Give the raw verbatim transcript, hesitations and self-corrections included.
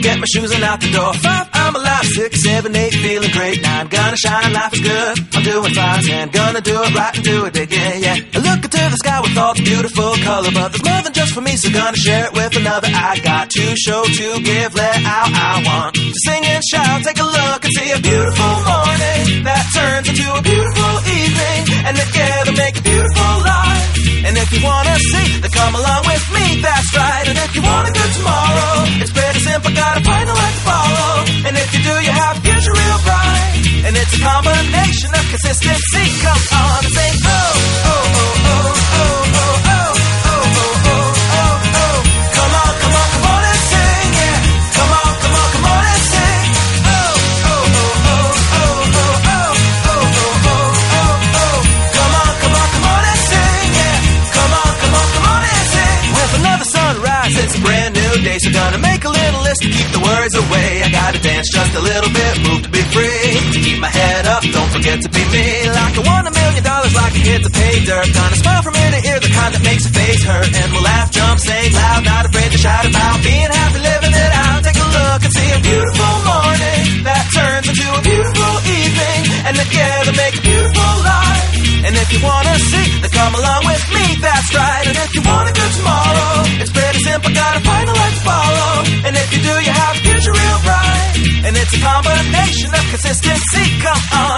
get my shoes and out the door. Five, I'm alive. Six, seven, eight, feeling great. Nine, gonna shine, life is good. I'm doing fine. Ten, gonna do it right and do it again, yeah. I look into the sky with all the beautiful color, but there's more than just for me, so gonna share it with another. I got to show, to give, let out. I want to sing and shout. Take a look and see a beautiful morning that turns into a beautiful evening, and together make a beautiful life. And if you wanna see, then come along with me, that's right. And if you want a good tomorrow, it's pretty simple, gotta find a light to follow. And if you do, you have a future real bright. And it's a combination of consistency. Come on and sing, oh, oh, oh, oh, oh, oh, oh, oh, oh, oh, oh, oh. Come on, come on, come on and sing, yeah. Come on, come on, come on and sing. Oh, oh, oh, oh, oh, oh, oh, oh, oh, oh, oh, oh. Come on, come on, come on and sing, yeah. Come on, come on, come on and sing. With another sunrise, it's a brand new day, so gonna make a little list to keep the worries away. I gotta dance just a little bit, move to be free, to keep my head up, don't forget to be me. Like I won a million dollars, like I hit the pay dirt. Gonna smile from ear to ear, the kind that makes your face hurt. And we'll laugh, jump, sing loud, not afraid to shout about being happy, living it out. Take a look and see a beautiful morning that turns into a beautiful evening, and together make a beautiful life. And if you wanna see, then come along with me, that's right. And if you want a good tomorrow, it's pretty simple, gotta find a light to follow. And if you do, you have a future real bright. And it's a combination of consistency. Come on.